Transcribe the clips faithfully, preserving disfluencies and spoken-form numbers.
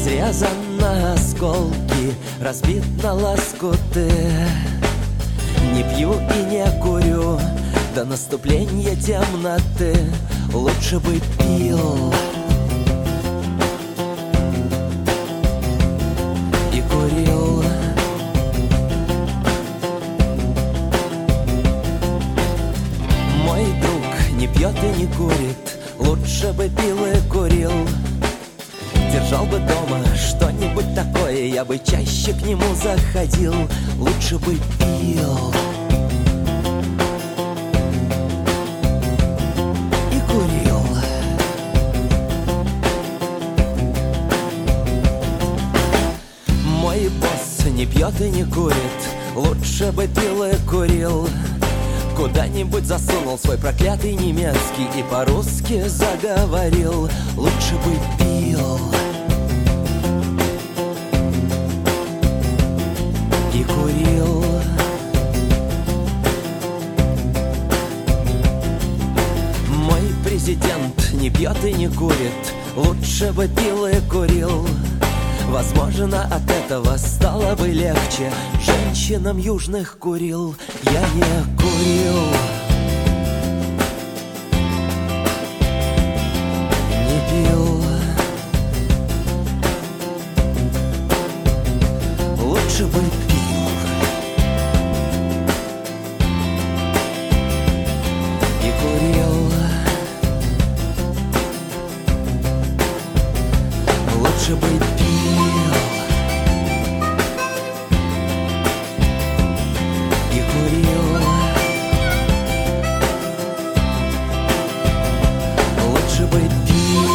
изрезан на осколки, разбит на лоскуты. Не пью и не курю до наступления темноты. Лучше бы пил и курил. Мой друг не пьет и не курит, лучше бы пил и курил. Держал бы дома что-нибудь такое, я бы чаще к нему заходил. Лучше бы пил и курил. Мой босс не пьет и не курит, лучше бы пил и курил. Куда-нибудь засунул свой проклятый немецкий и по-русски заговорил. Лучше бы пил и курил. Мой президент не пьет и не курит, лучше бы пил и курил. Возможно, от этого стало бы легче. Женщинам южных курил я не курил. Не пил. Лучше бы пил и курил. Лучше бы пил и курил. Лучше бы пил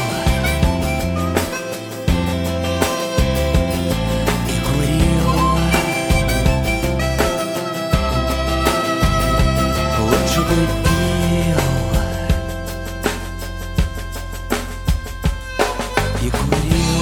и курил. Лучше бы пил и курил.